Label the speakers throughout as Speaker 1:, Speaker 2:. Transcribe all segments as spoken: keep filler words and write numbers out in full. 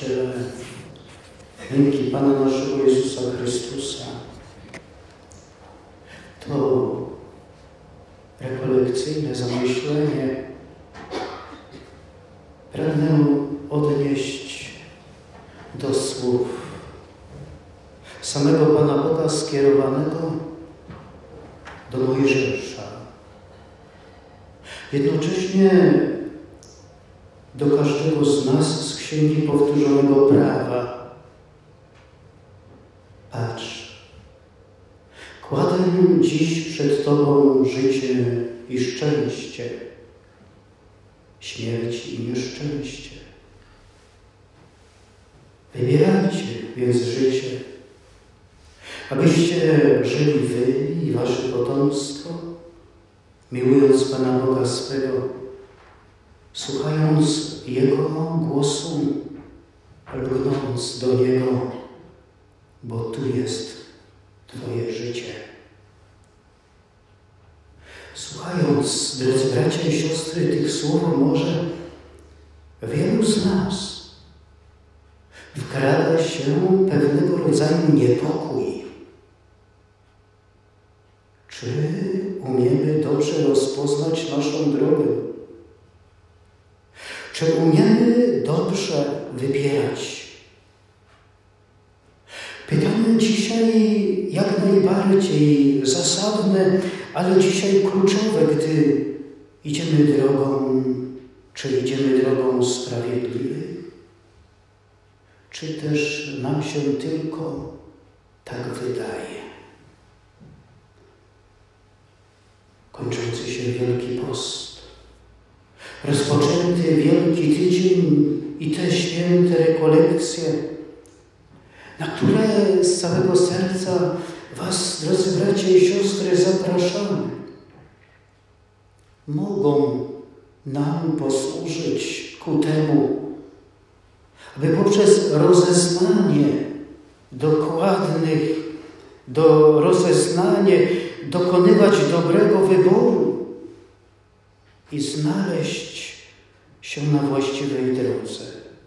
Speaker 1: Kościele, ręki Pana naszego Jezusa Chrystusa, to rekolekcyjne zamyślenie pragnę odnieść do słów samego Pana Boga skierowanego do Mojżesza. Jednocześnie do każdego z nas z Księgi Powtórzonego Prawa. Patrz, kładę dziś przed Tobą życie i szczęście, śmierć i nieszczęście. Wybierajcie więc życie, abyście żyli wy i wasze potomstwo, miłując Pana Boga swego, słuchając Jego głosu, lgnąc do Niego, bo tu jest Twoje życie. Słuchając, drodzy bracia i siostry, tych słów, może wielu z nas wkrada się pewnego rodzaju niepokój. Czy umiemy dobrze rozpoznać naszą drogę? Czy umiemy dobrze wybierać? Pytanie dzisiaj jak najbardziej zasadne, ale dzisiaj kluczowe, gdy idziemy drogą, czy idziemy drogą sprawiedliwych, czy też nam się tylko tak wydaje. Kończący się Wielki Post, rozpoczęty Wielki Tydzień i te święte rekolekcje, na które z całego serca Was, drodzy bracia i siostry, zapraszamy, mogą nam posłużyć ku temu, aby poprzez rozeznanie dokładnych, do rozeznanie dokonywać dobrego wyboru i znaleźć się na właściwej drodze.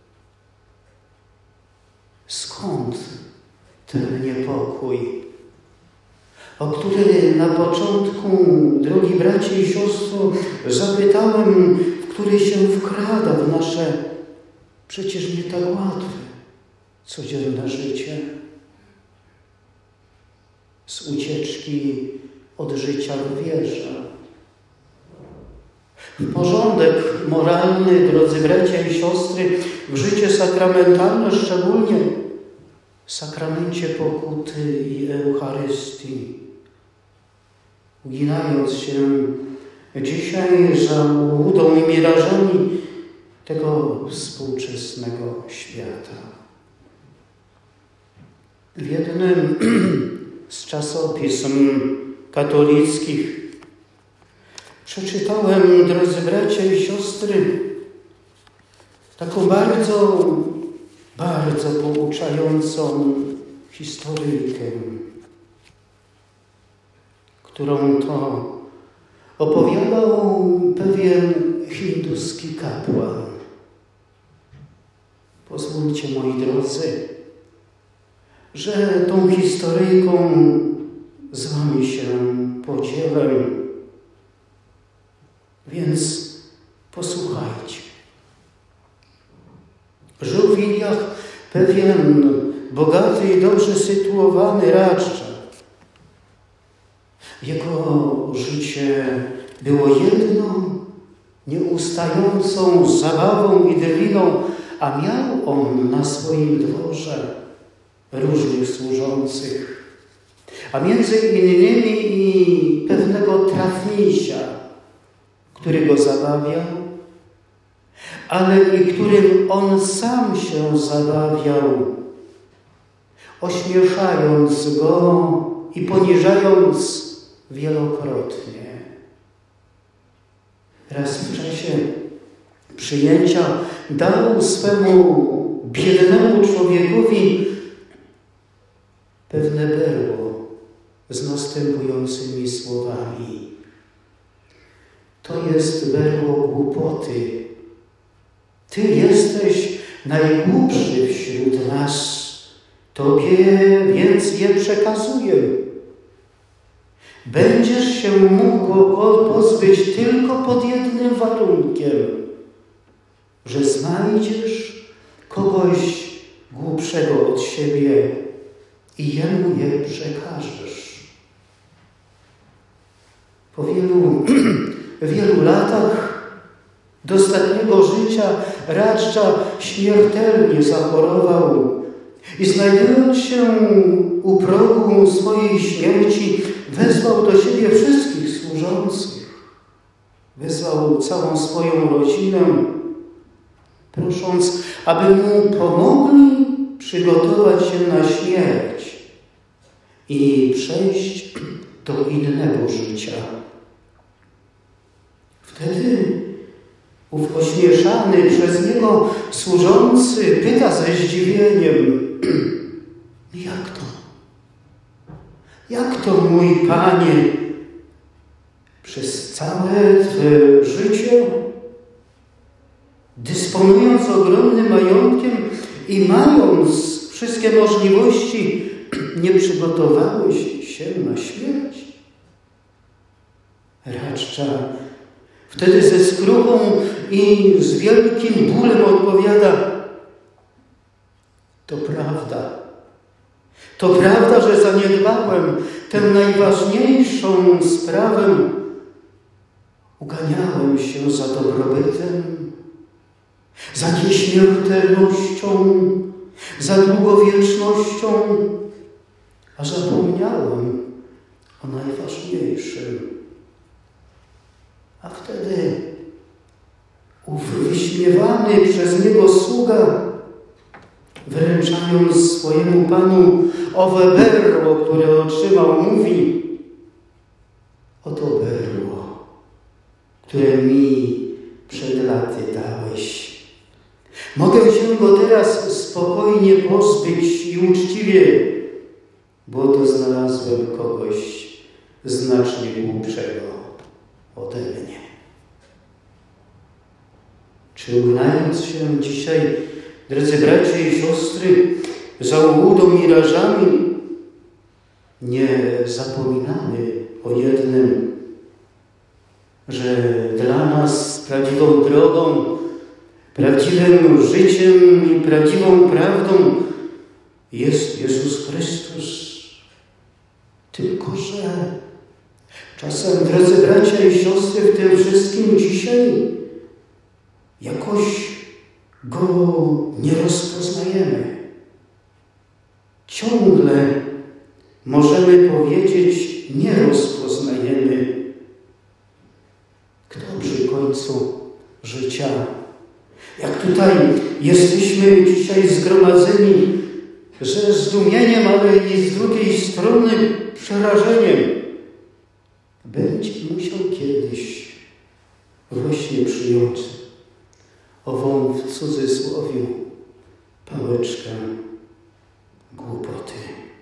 Speaker 1: Skąd ten niepokój, o który na początku, drogi bracie i siostro, zapytałem, w który się wkrada w nasze przecież nie tak łatwe codzienne życie, z ucieczki od życia w wierze. W porządek moralny, drodzy bracia i siostry, w życie sakramentalne, szczególnie w sakramencie pokuty i Eucharystii. Uginając się dzisiaj za łudą i mirażami tego współczesnego świata. W jednym z czasopism katolickich przeczytałem, drodzy bracia i siostry, taką bardzo, bardzo pouczającą historyjkę, którą to opowiadał pewien hinduski kapłan. Pozwólcie, moi drodzy, że tą historyjką z Wami się podzielę. Więc posłuchajcie. Żył w Indiach pewien bogaty i dobrze sytuowany radca. Jego życie było jedną, nieustającą zabawą i dywiną, a miał on na swoim dworze różnych służących, a między innymi i pewnego trafnisia, który go zabawiał, ale i którym on sam się zabawiał, ośmieszając go i poniżając wielokrotnie. Raz w czasie przyjęcia dał swemu biednemu człowiekowi pewne berło z następującymi słowami: to jest berło głupoty. Ty jesteś najgłupszy wśród nas, Tobie więc je przekazuję. Będziesz się mógł go pozbyć tylko pod jednym warunkiem, że znajdziesz kogoś głupszego od siebie i jemu je przekażesz. Po wielu, wielu latach do ostatniego życia Radża śmiertelnie zachorował i znajdując się u progu swojej śmierci, wezwał do siebie wszystkich służących. Wezwał całą swoją rodzinę, prosząc, aby mu pomogli przygotować się na śmierć i przejść do innego życia. Wtedy ów ośmieszany przez niego służący pyta ze zdziwieniem: jak to? Jak to, mój Panie, przez całe Twe życie, dysponując ogromnym majątkiem i mając wszystkie możliwości, nie przygotowałeś się na śmierć? Radża wtedy ze skruchą i z wielkim bólem odpowiada: to prawda. To prawda, że zaniedbałem tę najważniejszą sprawę. Uganiałem się za dobrobytem, za nieśmiertelnością, za długowiecznością, a zapomniałem o najważniejszym. A wtedy ów wyśmiewany przez niego sługa, wręczając swojemu Panu owe berło, które otrzymał, mówi: oto berło, które mi przed laty dałeś. Mogę się go teraz spokojnie pozbyć i uczciwie, bo to znalazłem kogoś znacznie głupszego ode mnie. Czy ugnając się dzisiaj, drodzy bracia i siostry, za ułudą i rażami, nie zapominamy o jednym, że dla nas prawdziwą drogą, prawdziwym życiem i prawdziwą prawdą jest Jezus Chrystus. Tylko że czasem, drodzy bracia i siostry, w tym wszystkim dzisiaj jakoś Go nie rozpoznajemy. Ciągle możemy powiedzieć, nie rozpoznajemy, kto przy końcu życia. Jak tutaj jesteśmy dzisiaj zgromadzeni ze zdumieniem, ale i z drugiej strony przerażeniem, będzie musiał kiedyś właśnie przyjąć ową w cudzysłowie pałeczkę głupoty.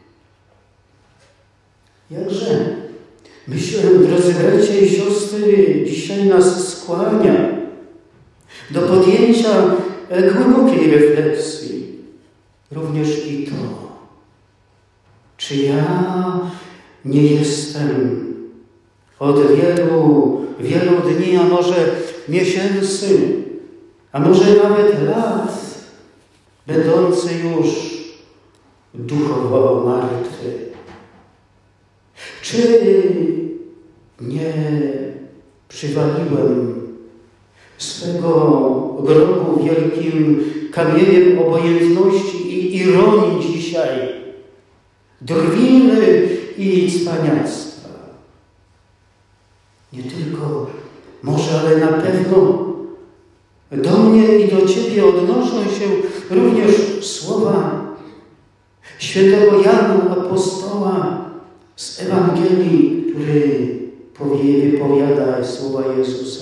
Speaker 1: Jakże myślę, drodzy bracia i siostry, dzisiaj nas skłania do podjęcia głębokiej refleksji. Również i to, czy ja nie jestem od wielu, wielu dni, a może miesięcy, a może nawet lat, będący już duchowo martwy. Czy nie przywaliłem swego grobu wielkim kamieniem obojętności i ironii dzisiaj, drwiny i cwaniactwa? Nie tylko, może, ale na pewno do mnie i do Ciebie odnoszą się również słowa świętego Jana Apostoła z Ewangelii, który wypowiada słowa Jezusa.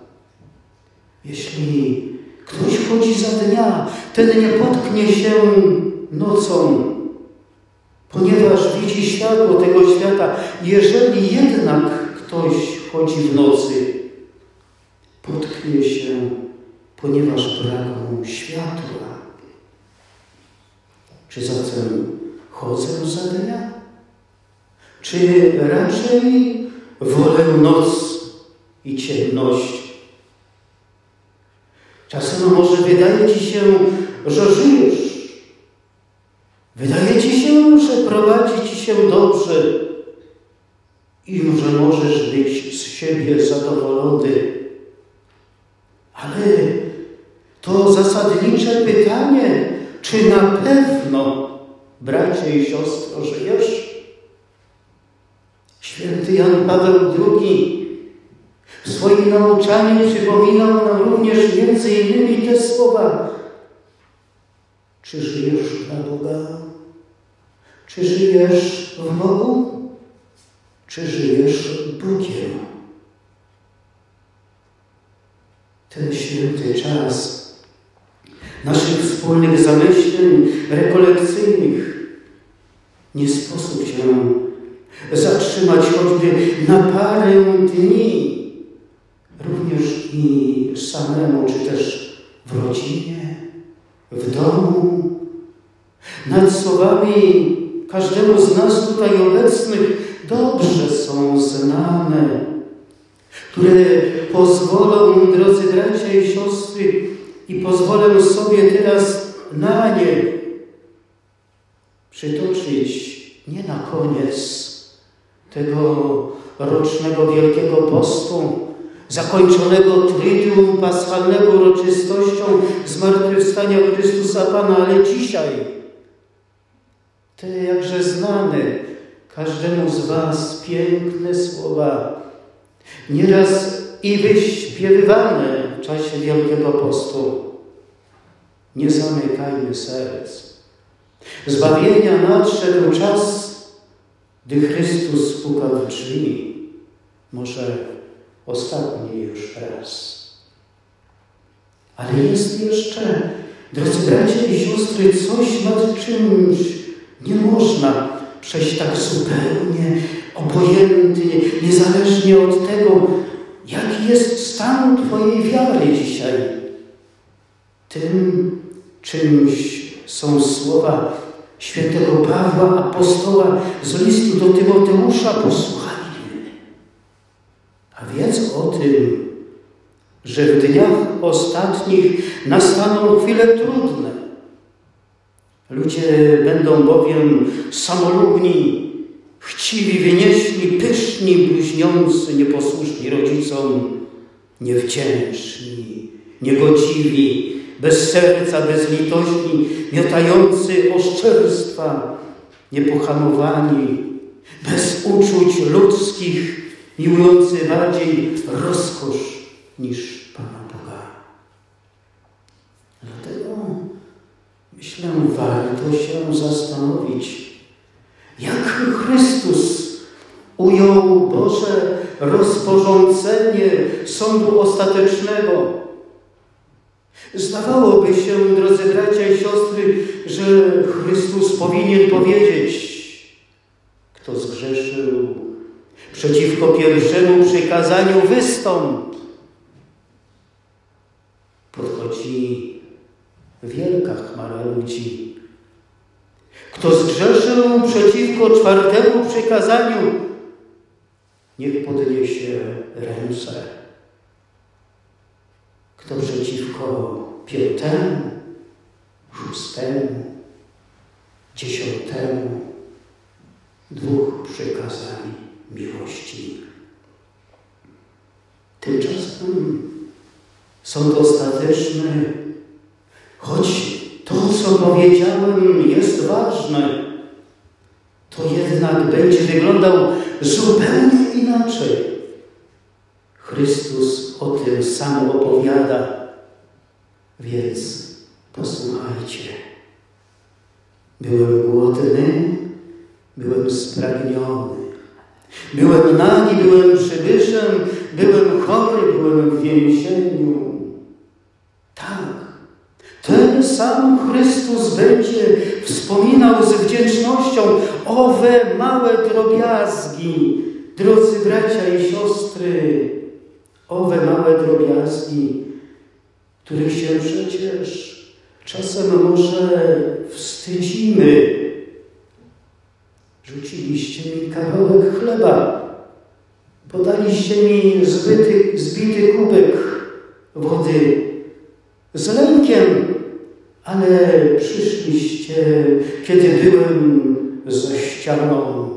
Speaker 1: Jeśli ktoś chodzi za dnia, ten nie potknie się nocą, ponieważ widzi światło tego świata. Jeżeli jednak ktoś chodzi w nocy, potknie się, ponieważ brak mu światła. Czy zatem chodzę za dnia? Czy raczej wolę noc i ciemność? Czasem może wydaje ci się, że żyjesz. Wydaje ci się, że prowadzi ci się dobrze i że możesz być z siebie zadowolony. Ale to zasadnicze pytanie, czy na pewno, bracie i siostro, żyjesz? Święty Jan Paweł drugi w swoim nauczaniu przypominał nam również między innymi te słowa: czy żyjesz dla Boga? Czy żyjesz w Bogu? Czy żyjesz Bogiem? Ten święty czas naszych wspólnych zamyśleń rekolekcyjnych nie sposób się zatrzymać choćby na parę dni, również i samemu, czy też w rodzinie, w domu. Nad słowami każdemu z nas tutaj obecnych dobrze są znane, które pozwolą, drodzy bracia i siostry, i pozwolę sobie teraz na nie przytoczyć nie na koniec tego rocznego Wielkiego Postu, zakończonego Triduum Paschalnego uroczystością zmartwychwstania Chrystusa Pana, ale dzisiaj te jakże znane każdemu z was piękne słowa, nieraz i wyśpiewywane w czasie Wielkiego Postu. Nie zamykajmy serc. Zbawienia nadszedł czas, gdy Chrystus puka w drzwi. Może ostatni już raz. Ale jest jeszcze, drodzy bracia i siostry, coś, nad czymś nie można przejść tak zupełnie, obojętnie, niezależnie od tego, jaki jest stan twojej wiary dzisiaj. Tym czymś są słowa świętego Pawła, apostoła z listu do Tymoteusza: posłuchajmy. A wiedz o tym, że w dniach ostatnich nastaną chwile trudne. Ludzie będą bowiem samolubni, chciwi, wynieśli, pyszni, bluźniący, nieposłuszni rodzicom, niewdzięczni, niegodziwi, bez serca, bez litości, miotający oszczerstwa, niepohamowani, bez uczuć ludzkich, miłujący bardziej rozkosz niż Pana Boga. Dlatego myślę, warto się zastanowić, jak Chrystus ujął Boże rozporządzenie sądu ostatecznego. Zdawałoby się, drodzy bracia i siostry, że Chrystus powinien powiedzieć: kto zgrzeszył przeciwko pierwszemu przykazaniu, wystąp. Podchodzi wielka chmara ludzi. Kto zgrzeszył przeciwko czwartemu przykazaniu, niech podniesie ręce. Kto przeciwko piątemu, szóstemu, dziesiątemu, dwóch przykazań miłości. Tymczasem sąd ostateczny, choć to, co powiedziałem, jest ważne, to jednak będzie wyglądał zupełnie inaczej. Chrystus o tym sam opowiada, więc posłuchajcie. Byłem głodny, byłem spragniony, byłem nagi, byłem przybyszem, byłem chory, byłem w więzieniu. Tak, ten sam Chrystus będzie wspominał z wdzięcznością owe małe drobiazgi, drodzy bracia i siostry, owe małe drobiazgi, których się przecież Czasem może wstydzimy. Rzuciliście mi kawałek chleba. Podaliście mi zbyty, zbity kubek wody. Z lękiem, ale przyszliście, kiedy byłem za ścianą.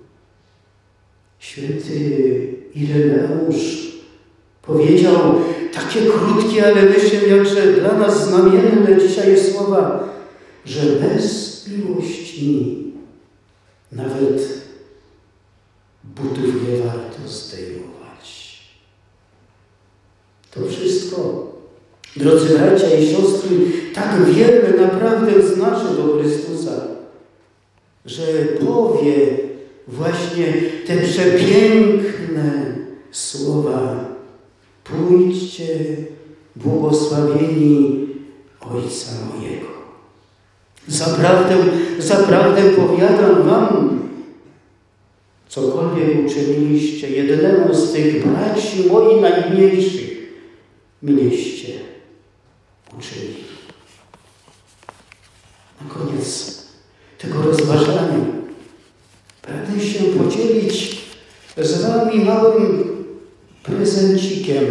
Speaker 1: Święty Ireneusz powiedział takie krótkie, ale myślę, jakże dla nas znamienne dzisiaj słowa, że bez miłości nawet butów nie warto zdejmować. To wszystko, drodzy bracia i siostry, tak wiele naprawdę znaczy do Chrystusa, że powie właśnie te przepiękne słowa: pójdźcie błogosławieni Ojca mojego. Zaprawdę, zaprawdę powiadam wam, cokolwiek uczyniliście jednemu z tych braci moich najmniejszych, mnieście uczynili. Na koniec tego rozważania pragnę się podzielić z wami małym prezencikiem,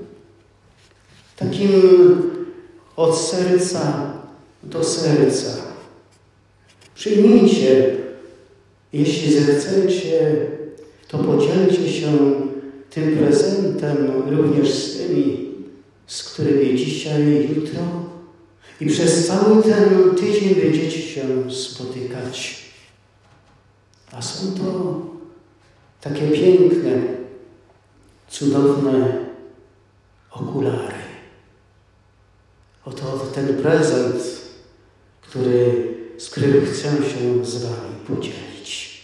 Speaker 1: takim od serca do serca. Przyjmijcie, jeśli zechcecie, to podzielcie się tym prezentem również z tymi, z którymi dzisiaj, jutro i przez cały ten tydzień będziecie się spotykać. A są to takie piękne, cudowne okulary. Oto ten prezent, który, z którym chcę się z wami podzielić.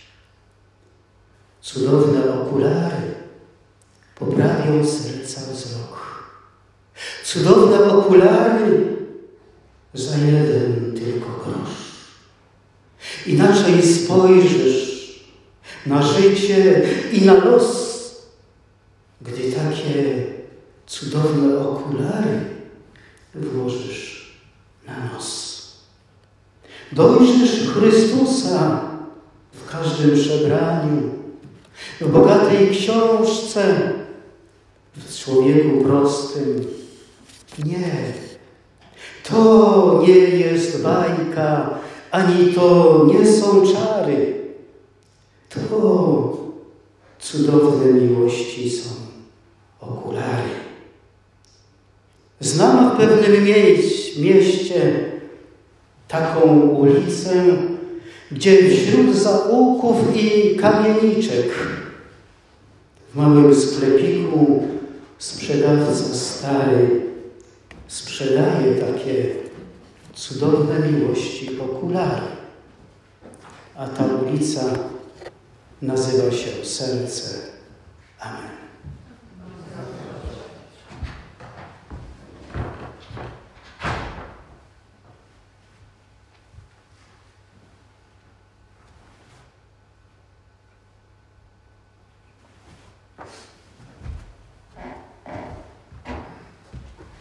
Speaker 1: Cudowne okulary poprawią serca wzrok. Cudowne okulary za jeden tylko grosz. Inaczej spojrzysz na życie i na los, gdy takie cudowne okulary włożysz na nos. Dojrzysz Chrystusa w każdym przebraniu, w bogatej książce, w człowieku prostym. Nie, to nie jest bajka, ani to nie są czary. To cudowne miłości są okulary. Znam w pewnym mieś, mieście taką ulicę, gdzie wśród zaułków i kamieniczek w małym sklepiku sprzedawca stary sprzedaje takie cudowne miłości okulary. A ta ulica nazywa się Serce. Amen.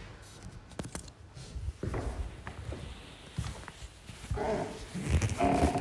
Speaker 2: Thank you.